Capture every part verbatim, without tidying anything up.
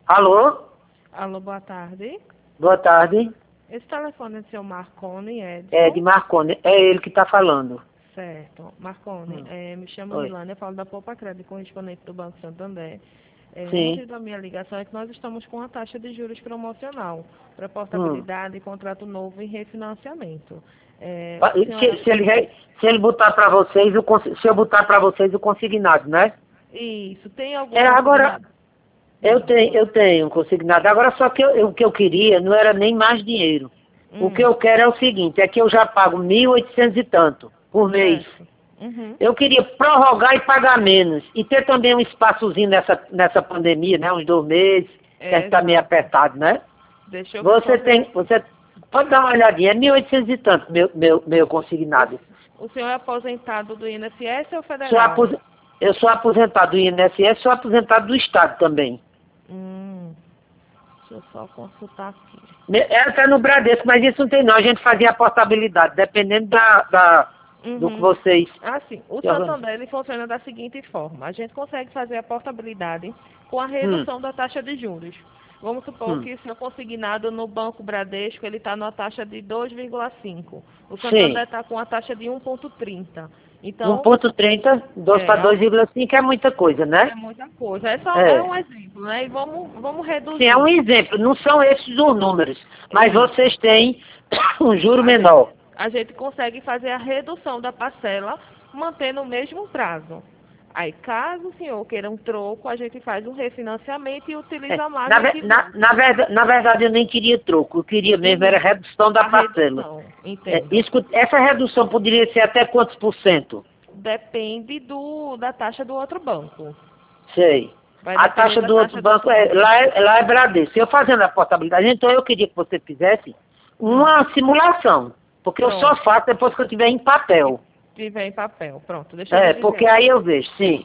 Alô? Alô, boa tarde. Boa tarde. Esse telefone é do seu Marconi, Edson? É, de Marconi. É ele que está falando. Certo. Marconi, Hum. é, me chamo Oi. Rilane, eu falo da Poupa Crédito, correspondente do Banco Santander. É, o Sim. motivo da minha ligação é que nós estamos com a taxa de juros promocional para Hum. portabilidade, contrato novo e refinanciamento. É, Pa- o senhor Se, se ele, re- se ele botar para vocês, o, cons- se eu botar para vocês o consignado, né? Isso, tem algum É, agora, consignado? eu Diga. tenho, eu tenho um consignado. Agora, só que eu, eu- o que eu queria não era nem mais dinheiro. O que Hum, eu quero é o seguinte, é que eu já pago mil e oitocentos e tanto por mês. certo. Uhum. Eu queria prorrogar e pagar menos. E ter também um espaçozinho nessa, nessa pandemia, né? Uns dois meses, que a gente está meio Exato. apertado, né? Deixa eu Você fazer. tem, você pode dar uma olhadinha, é mil e oitocentos e tanto, meu, meu, meu consignado. O, o senhor é aposentado do I N S S ou Sou federal? apos- eu sou aposentado do I N S S, sou aposentado do Estado também. Hum, deixa eu só consultar aqui. Me- Ela está no Bradesco, mas isso não tem não, a gente fazia a portabilidade, dependendo da, da, do que Uhum. vocês... Assim, o Santander ele funciona da seguinte forma. A gente consegue fazer a portabilidade com a Hum, redução da taxa de juros. Vamos supor hum. que o seu consignado no Banco Bradesco ele está numa taxa de dois vírgula cinco. O Santander Sim, está com a taxa de um vírgula trinta. um Então, ponto trinta, dois para é, dois vírgula cinco é muita coisa, é né? muita coisa. É só é É. um exemplo, né? E vamos, vamos Sim, é um reduzir. exemplo, não são esses os números, mas Isso. vocês têm um juro A gente, menor. a gente consegue fazer a redução da parcela mantendo o mesmo prazo. Aí, caso o senhor queira um troco, a gente faz um refinanciamento e É, utiliza a na, margem ver- que na, volta. na, verdade, na verdade, eu nem queria troco, eu queria mesmo era Uhum. redução da A parcela. redução, É, entendo. isso, essa redução poderia ser até quantos por cento? Depende do, da taxa do outro banco. Sei. Vai A depender taxa da do outro taxa do outro banco, é, banco. lá, é, lá é Bradesco. Eu fazendo a portabilidade, então eu queria que você fizesse Hum. uma simulação, porque eu só Pronto. faço depois que eu tiver em papel. Se tiver em papel. Pronto, deixa eu lhe É, dizer porque aqui. aí eu vejo, sim.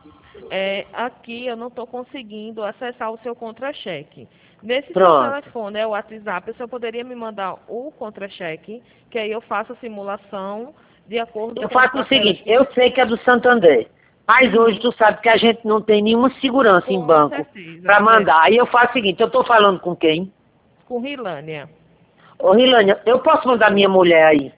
É, aqui eu não estou conseguindo acessar o seu contra-cheque. Nesse seu Pronto. telefone, é o WhatsApp, o senhor poderia me mandar o contra-cheque, que aí eu faço a simulação de acordo Eu com as faço o parcelas seguinte, que... eu sei que é do Santander, mas Uhum. hoje tu sabe que a gente não tem nenhuma segurança em Com banco certeza. para É, mandar. Aí eu faço o seguinte, eu estou falando com quem? com Rilânia. Ô Rilânia, eu posso mandar minha mulher aí,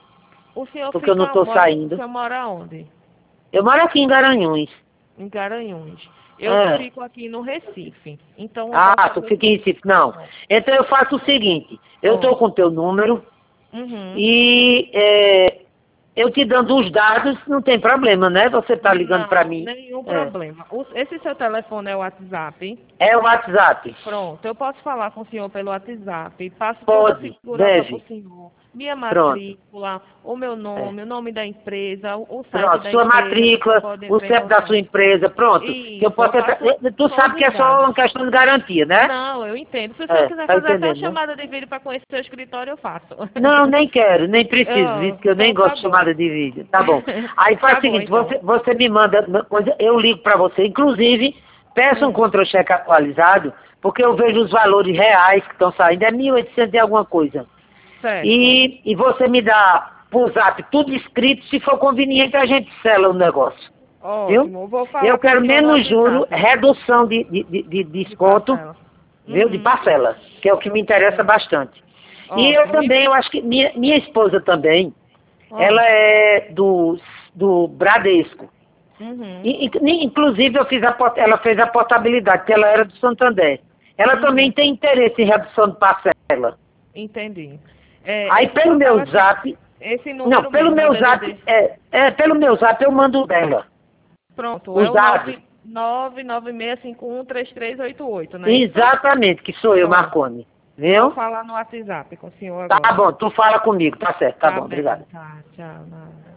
O senhor porque eu não fica, estou mora, o saindo. senhor mora onde? Eu moro aqui em Garanhuns. Em Garanhuns. Eu É. fico aqui no Recife. Então eu posso Ah, tu fazer o fica em seguinte. Recife. Não. Então eu faço o seguinte, eu estou Ó. com o teu número Uhum. e é, eu te dando os dados, não tem problema, né? Você está ligando para Não, mim. nenhum É. problema. O- esse seu telefone é o WhatsApp? É o WhatsApp. Pronto, eu posso falar com o senhor pelo WhatsApp. Passo toda a Pode, segurança para o deve. senhor. Minha Pronto. matrícula, o meu É. nome, o nome da empresa, o o site Pronto, da sua empresa que o senhor matrícula, pode o entrar em C E P da sua contato. empresa, pronto. Que eu Isso, eu posso entrar. passo Tu sabe todos que os é só uma dados. questão de garantia, né? Não, eu entendo. Se o senhor É, quiser tá fazer até uma entendendo, né? chamada de vídeo para conhecer o seu escritório, eu faço. Não, nem quero, nem preciso, Ah, visto que eu nem então tá gosto de bom. chamada de vídeo. Tá bom. Aí faz Tá o bom, seguinte, então. você, você me manda uma coisa, eu ligo para você. Inclusive, peça um Hum, contra-cheque atualizado, porque eu vejo os valores reais que estão saindo, é mil e oitocentos e alguma coisa. certo. E, e você me dá por zap tudo escrito, se for conveniente a gente sela o negócio. Viu? Ótimo. Eu vou falar Eu com o quero senhor no menos juro, WhatsApp redução de, de, de, de de desconto, parcela. viu? De Uhum. parcela, que é o que me interessa Certo. bastante. E eu Ótimo. E- também, eu acho que minha, minha esposa também, Ó. ela é do, do Bradesco. Uhum. E, e- inclusive eu fiz a, port- ela fez a portabilidade, porque ela era do Santander. Ela também Uhum. tem interesse em redução de parcela. Entendi. É, Aí esse pelo seu meu telefone, zap, esse não, número pelo mesmo, é o meu zap, D D D. é, é, pelo meu zap eu mando dela, Pronto, é os o dados. nove nove nove seis cinco um três três oito oito, não é isso? Exatamente, que sou eu, Pronto. Marconi. Vou Viu? falar no WhatsApp com o senhor Tá agora. bom, tu fala comigo, tá certo, tá Tá bom, bem, obrigado. tá. Tchau. Nada.